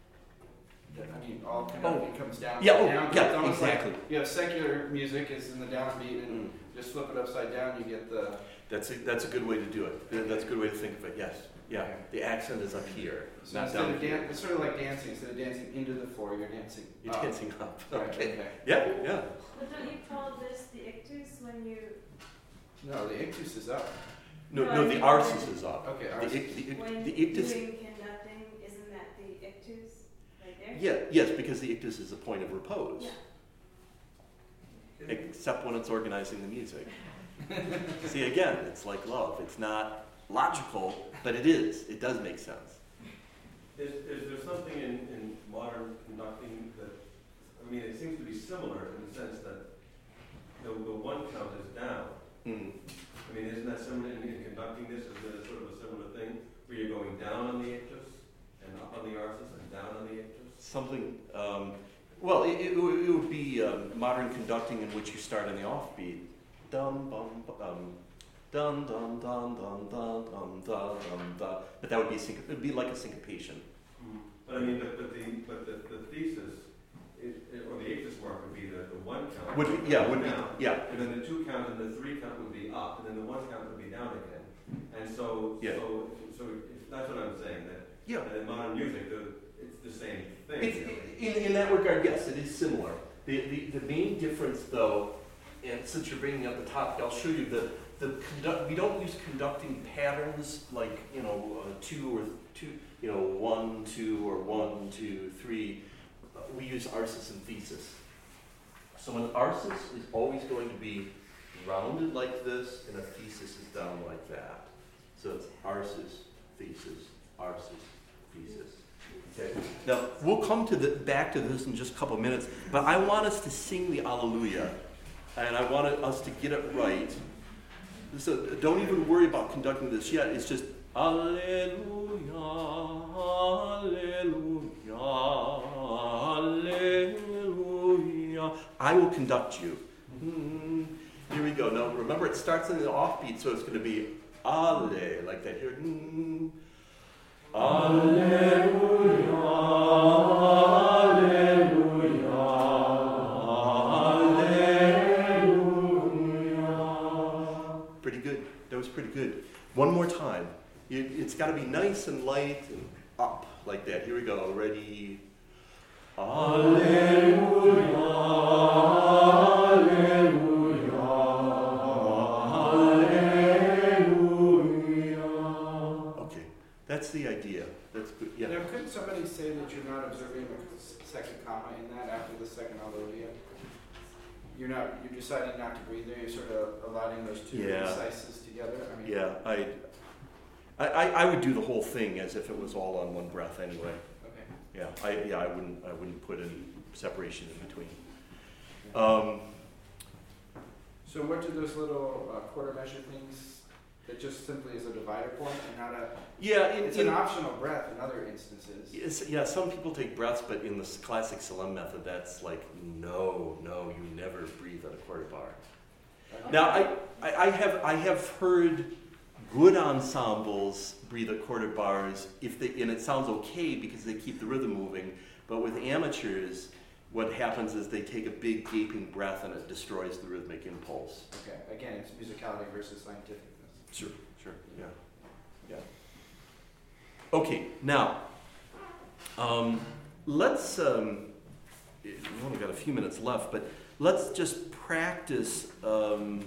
I mean, all conducting comes down. Yeah, oh, down, yeah, it's almost exactly. Like you have secular music is in the downbeat, and Mm. just flip it upside down, you get the. That's a, that's a good way to do it. Th- That's a good way to think of it, yes. Yeah, Okay. the accent is up here, So not instead down of here. dan- it's sort of like dancing. Instead of dancing into the floor, you're dancing. You're up. dancing up, Right, okay. okay. Yeah, yeah. But don't you call this the ictus when you, No, the ictus is up. No, No, no, I the mean- arsus is up. Okay, The, arsus. ic- the, ic- when the ictus, doing conducting, isn't that the ictus right there? yeah, yes, because the ictus is a point of repose. Yeah. Except when it's organizing the music. See, again, it's like love. It's not logical, but it is. It does make sense. Is, is there something in, in modern conducting that, I mean, it seems to be similar in the sense that the, the one count is down. Mm. I mean, isn't that similar in, in conducting this? Is it a sort of a similar thing where you're going down on the ictus and up on the arsus and down on the ictus? Something, um, well, it, it, would- it would be um, modern conducting in which you start on the offbeat. Dum, bum, bu- um, dun, dun, dun, dun, dun, dun, dun, dun, dun. But that would be, sync- it would be like a syncopation. But I mean, but, but the, but the, the thesis it, it, or the ictus mark would be the, the one count. Would be, yeah, would be, down, yeah. and then the two count and the three count would be up, and then the one count would be down again. And so, Yeah. so, so if, that's what I'm saying, that, Yeah. that in modern music, the, it's the same thing. It's, really. in, in that regard, yes, it is similar. The, the, the main difference, though, and since you're bringing up the topic, I'll show you the, the conduct, we don't use conducting patterns like, you know, uh, two or two, you know, one, two, or one, two, three. Uh, we use arsis and thesis. So an arsis is always going to be rounded like this, and a thesis is down like that. So it's arsis, thesis, arsis, thesis. Okay. Now, we'll come to the, back to this in just a couple of minutes, but I want us to sing the Alleluia, and I want us to get it right. So don't even worry about conducting this yet. It's just Alleluia, Alleluia, Alleluia. I will conduct you. Mm, here we go. Now, remember, it starts in the offbeat, so it's going to be Ale, like that here. Mm. Alleluia, Alleluia, Alleluia. Pretty good. That was pretty good. One more time. You, it's got to be nice and light and up like that. Here we go. Ready? Alleluia, Alleluia, Alleluia. Okay, that's the idea. That's good. Yeah. Now, could somebody say that you're not observing the second comma in that after the second Alleluia? You're not. You're deciding not to breathe there. You're sort of aligning those two Yeah. incises together. I mean, Yeah, I, I, I would do the whole thing as if it was all on one breath anyway. Okay. Yeah, I, yeah, I wouldn't, I wouldn't put any separation in between. Um, So what do those little uh, quarter measure things? That just simply is a divider point and not a. yeah, in, It's in, an optional breath in other instances. Yes, yeah, some people take breaths, but in the s- classic Salem method, that's like, no, no, you never breathe at a quarter bar. Now, I, I, I have, I have heard good ensembles breathe at quarter bars if they, and it sounds okay because they keep the rhythm moving. But with amateurs, what happens is they take a big gaping breath and it destroys the rhythmic impulse. Okay. Again, it's musicality versus scientificness. Sure, sure, yeah, yeah. Okay, now, um, let's, um, we've only got a few minutes left, but let's just practice, um,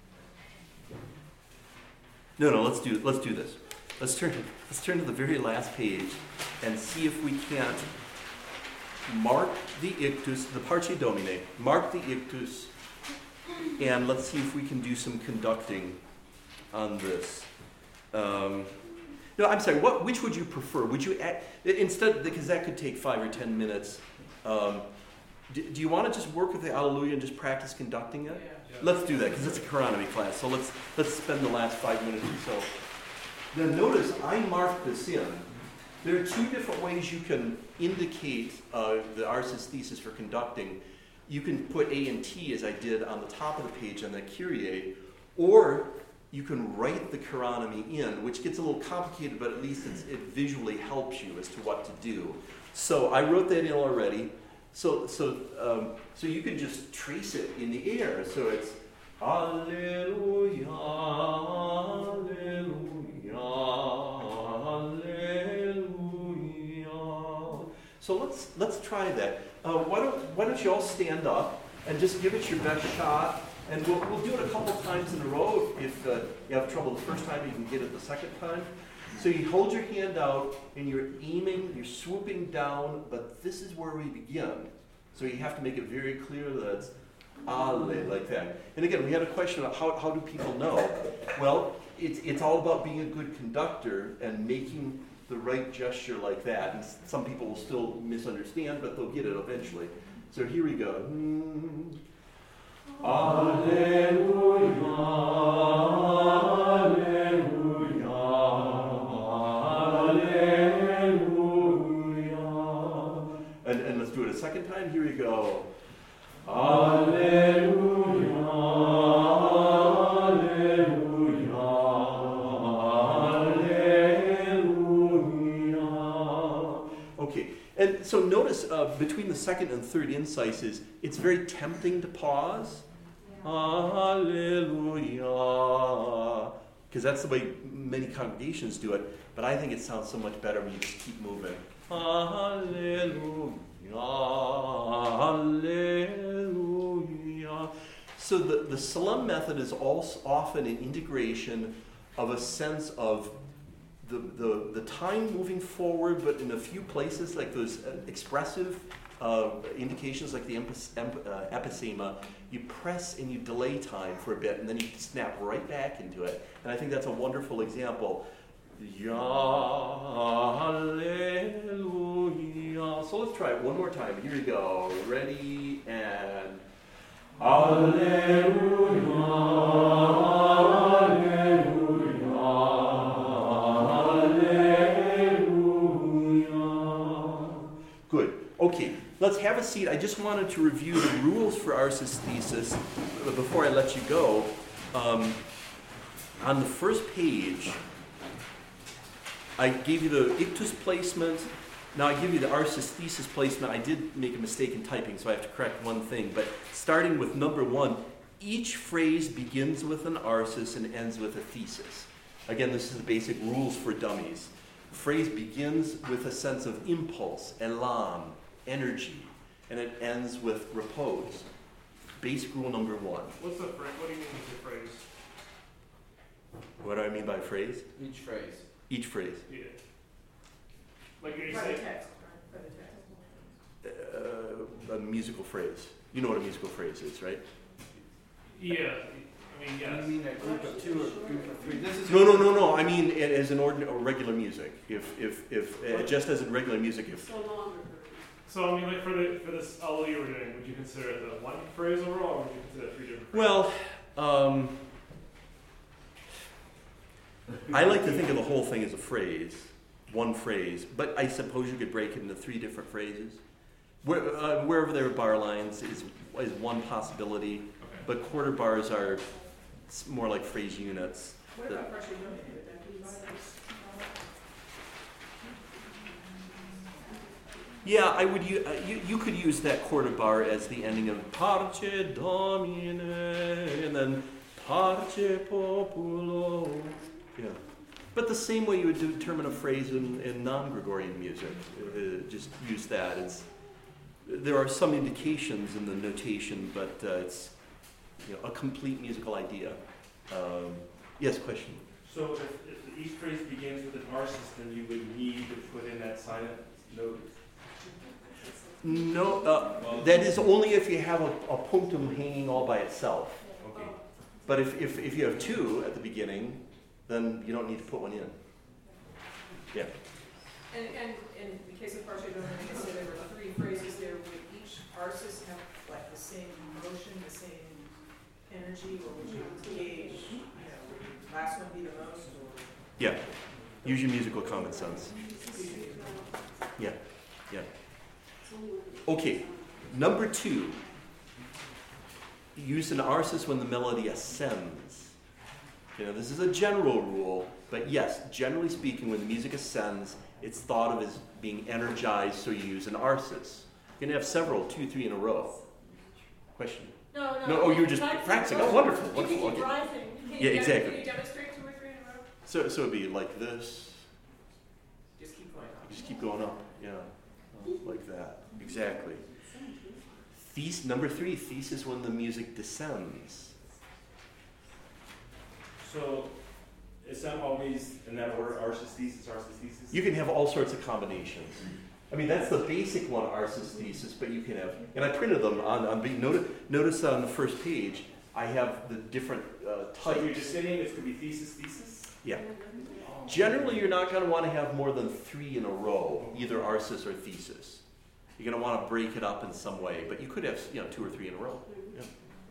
no, no, let's do, let's do this. Let's turn, let's turn to the very last page and see if we can't mark the ictus, the Parce Domine, mark the ictus, and let's see if we can do some conducting on this. Um, no, I'm sorry. What? Which would you prefer? Would you add, instead, because that could take five or ten minutes. Um, do, do you want to just work with the Alleluia and just practice conducting it? Yeah. Let's do that because it's a chironomy class. So let's let's spend the last five minutes or so. Then notice I marked this in. There are two different ways you can indicate uh, the arsis thesis for conducting. You can put A and T as I did on the top of the page on the Kyrie, or you can write the chironomy in, which gets a little complicated, but at least it's, it visually helps you as to what to do. So I wrote that in already. So so um, so you can just trace it in the air. So it's Alleluia, Alleluia, Alleluia. So let's let's try that. Uh, why don't why don't you all stand up and just give it your best shot. And we'll, we'll do it a couple times in a row. If uh, you have trouble the first time, you can get it the second time. So you hold your hand out, and you're aiming, you're swooping down, but this is where we begin. So you have to make it very clear that it's Ale, like that. And again, we had a question about how, how do people know? Well, it's, it's all about being a good conductor and making the right gesture like that. And some people will still misunderstand, but they'll get it eventually. So here we go. Hmm. Alleluia, Alleluia, Alleluia. And, and let's do it a second time. Here we go. Alleluia, Alleluia, Alleluia. Okay, and so notice uh, between the second and third incises, it's very tempting to pause. Hallelujah. Because that's the way many congregations do it. But I think it sounds so much better when you just keep moving. Hallelujah. Hallelujah. So the, the Salam method is also often an integration of a sense of the, the, the time moving forward, but in a few places, like those uh, expressive uh, indications like the empis- emp- uh, epicema, you press and you delay time for a bit, and then you snap right back into it. And I think that's a wonderful example. Ya hallelujah. So let's try it one more time. Here we go. Ready and hallelujah, hallelujah, hallelujah. Good. Okay, let's have a seat. I just wanted to review the rules for arsesthesis before I let you go. Um, on the first page, I gave you the ictus placement. Now I give you the arsesthesis placement. I did make a mistake in typing, so I have to correct one thing. But starting with number one, each phrase begins with an arses and ends with a thesis. Again, this is the basic rules for dummies. The phrase begins with a sense of impulse, elan, energy, and it ends with repose. Basic rule number one. What's the phrase? What do you mean with the phrase? What do I mean by phrase? Each phrase. Each phrase. Yeah. Like you By say. the text, right? By the text. Uh, a musical phrase. You know what a musical phrase is, right? Yeah. I mean, yes. You mean a group of two or a group of three? This is No, no, no, no. I mean it as an ordinary or regular music. If, if, if uh, just as in regular music. If So longer. So I mean, like for the for this Alleluia we're doing, would you consider it the one phrase overall, or would you consider it three different phrases? well, um, I like to think of the whole thing as a phrase, one phrase. But I suppose you could break it into three different phrases. Where, uh, wherever there are bar lines is is one possibility, Okay. but quarter bars are s- more like phrase units. What about partially dominated? That can you buy those? Yeah, I would. u- uh, You you could use that quarter bar as the ending of Parce Domine, and then Parce Populo. Yeah, but the same way you would determine a phrase in, in non-Gregorian music, uh, just use that. It's there are some indications in the notation, but uh, it's you know a complete musical idea. Um, yes, question. So if, if each phrase begins with an arsis, then you would need to put in that silent note? No, uh, that is only if you have a, a punctum hanging all by itself. Okay. But if, if, if you have two at the beginning, then you don't need to put one in. Yeah. And, and in the case of Parce Domine, they said there were three phrases there. Would each arsis have like the same motion, the same energy, or would you gauge, you know, would the last one be the most, or? Yeah. Use your musical common sense. Yeah. Yeah. Okay. Number two. Use an arsis when the melody ascends. You know, this is a general rule, but yes, generally speaking, when the music ascends, it's thought of as being energized, so you use an arsis. You can have several, two, three in a row. Question? No, no. No, oh, you were just not- practicing. Oh, wonderful, You wonderful. can keep Okay. rising. Can you Yeah, dem- exactly. Can you demonstrate two or three in a row? So, so it'd be like this. Just keep going on. Just keep going up. Yeah, like that. Exactly. Thes- number three, thesis when the music descends. So is that always in that order, arsis, thesis, arsis, thesis? You can have all sorts of combinations. I mean, that's the basic one, arsis thesis, but you can have, and I printed them on, on big, notice, notice on the first page, I have the different uh, So if you're types. just saying it could be thesis, thesis? Yeah. Generally, you're not going to want to have more than three in a row, either arsis or thesis. You're going to want to break it up in some way, but you could have, you know, two or three in a row. Yeah.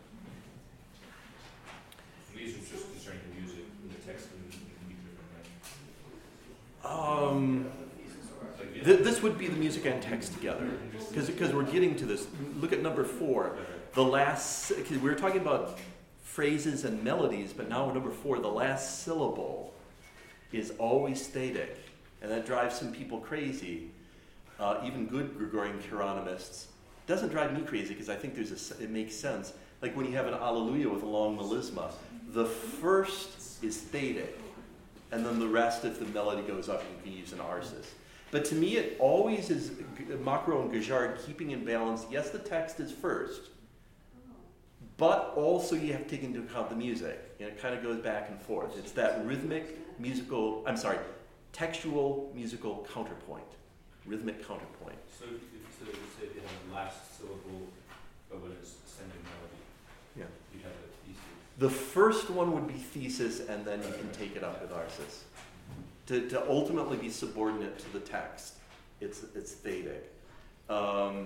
These are just concerning the music, and the text can be different, right? Um, Like, th- this would be the music and text together, because we're getting to this. Look at number four. The last, because we were talking about phrases and melodies, but now number four, the last syllable is always static, and that drives some people crazy. uh, even good Gregorian Hieronymists, doesn't drive me crazy because I think there's a, s- it makes sense. Like when you have an Alleluia with a long melisma, the first is theta, and then the rest, if the melody goes up, you can use an arsis. But to me, it always is G- Macro and Gajard keeping in balance. Yes, the text is first, but also you have to take into account the music. And it kind of goes back and forth. It's that rhythmic, musical, I'm sorry, textual, musical counterpoint. Rhythmic counterpoint. So if, if, so if say if you have a last syllable, but when it's ascending melody, Yeah. you have a thesis. The first one would be thesis, and then you can take it up with arsis. To, to ultimately be subordinate to the text, it's it's thetic. Um,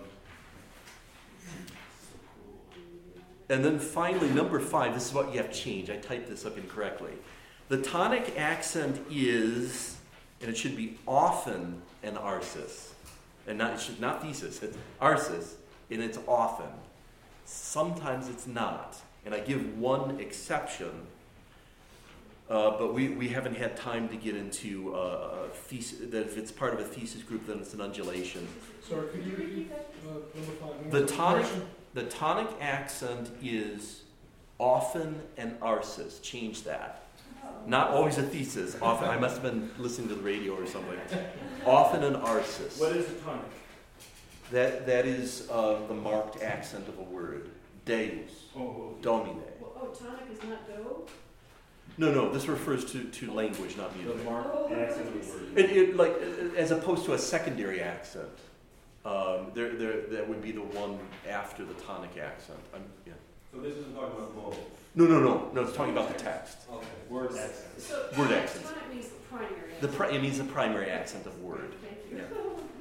and then finally, number five, this is what you have to change. I typed this up incorrectly. The tonic accent is, and it should be often an arsis. And not, it should not thesis, it's arsis, and it's often. Sometimes it's not. And I give one exception, uh, but we, we haven't had time to get into uh, a thesis, that if it's part of a thesis group, then it's an undulation. Sorry, could you repeat uh, number five? The tonic, the tonic accent is often an arsis. Change that. Not always a thesis. Often, I must have been listening to the radio or something. Often an arsis. What is a tonic? That that is uh, the marked accent of a word. Deus. Oh, Domine. Well, oh, tonic is not do? No, no. This refers to, to language, not music. the marked Oh, accent of the word. It, it like uh, as opposed to a secondary accent. Um, there, there, that would be the one after the tonic accent. I'm, yeah. So this isn't talking about mode? No, no, no, no. It's talking about the text. Okay. Word accent. So, Word tonic- accents. Tonic means the primary. The pri- it means the primary accent of word. Thank you. Yeah.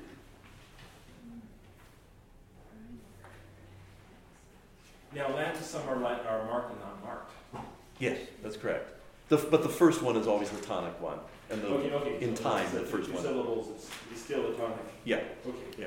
Now, Latin, some are, like, are marked and not marked. Yes, that's correct. The, but the first one is always the tonic one, and the Okay, okay. in so time it's the the first two one. syllables, it's, it's still a tonic. Yeah. Okay.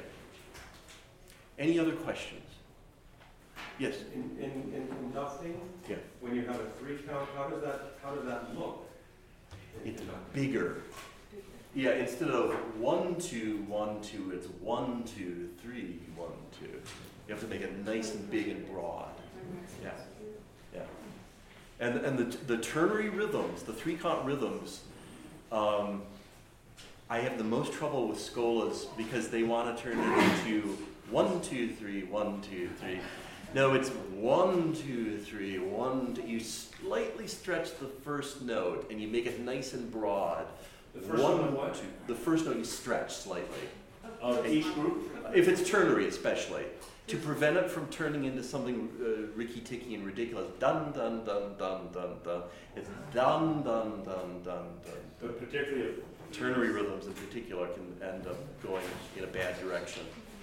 Any other questions? Yes. In, in, in conducting, Yeah. when you have a three count, how does that, how does that look? In It's conducting? bigger. Yeah, instead of one, two, one, two, it's one, two, three, one, two. You have to make it nice and big and broad. Yeah, yeah. And and the the ternary rhythms, the three count rhythms, um, I have the most trouble with scolas because they want to turn it into one, two, three, one, two, three. No, it's one, two, three, one, two. You slightly stretch the first note and you make it nice and broad. The first one, one of what? two. The first note you stretch slightly. Of each group? If it's ternary, especially, to prevent it from turning into something uh, ricky-ticky and ridiculous. Dun dun dun dun dun dun. It's dun dun dun dun dun. But particularly if Ternary rhythms, in particular, can end up going in a bad direction.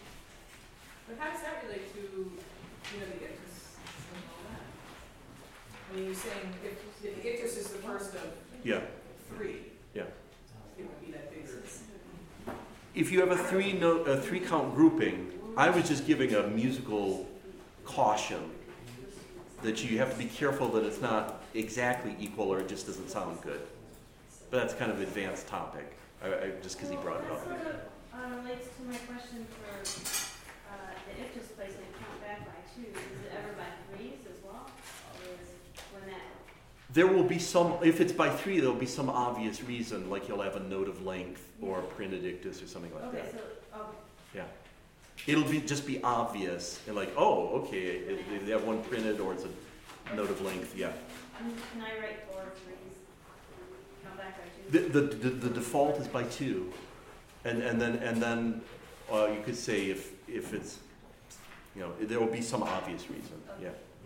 But how does that relate to, you know, the ictus and all that? I mean, you're saying if, if the ictus is the first of Yeah. three. Yeah. It would be that basis. If you have a three note, a three count grouping, I was just giving a musical caution that you have to be careful that it's not exactly equal or it just doesn't sound good. But that's kind of an advanced topic, I, I, just because he brought it up. Well, that sort of uh, relates to my question for uh, the ictus placement, count back by two. Is it ever by threes as well? Or is when that There will be some, if it's by three, there'll be some obvious reason, like you'll have a note of length or a printed-ictus or something like okay, that. so oh, Yeah. It'll be just be obvious and like, oh, okay, it, they have one printed or it's a note of length, yeah. um, can I write four threes? Count back by two. The, the, the, the default is by two. And, and then, and then uh, you could say if, if it's, you know, there will be some obvious reason, yeah.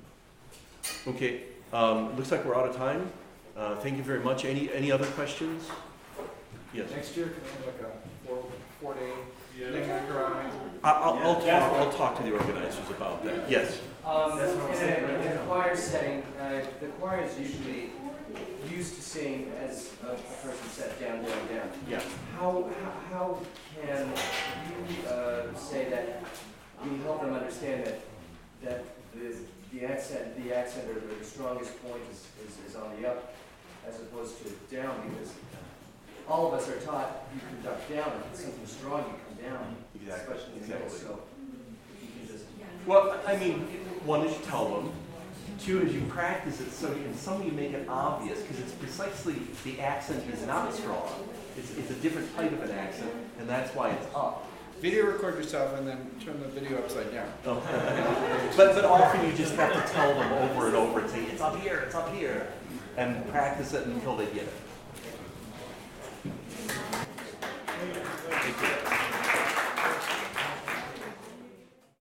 Okay, um, looks like we're out of time. Uh, thank you very much. Any, any other questions? Yes. Next year, can we have like a four, four day Yeah. thing like around? I- I'll, I'll, talk, I'll talk to the organizers about that. Yes. Um, That's what I'm in saying, a, right in a now. choir setting, uh, the choir is usually used to sing as a, a person said, down, down, down. Yeah. How, how, how can you, uh, say that we help them understand that, that the, the accent, the accent or the strongest point is, is, is on the up as opposed to down, because all of us are taught you conduct down, if it's something strong, you come down, Exactly, especially in the middle, exactly. so if you can just. Well, I mean, one is you tell them, two is you practice it, so in some way you make it obvious, because it's precisely, the accent is not strong. It's, it's a different type of an accent, and that's why it's up. Video record yourself and then turn the video upside down. Oh. but, but often you just have to tell them over and over and say, it's up here, it's up here, and practice it until they get it.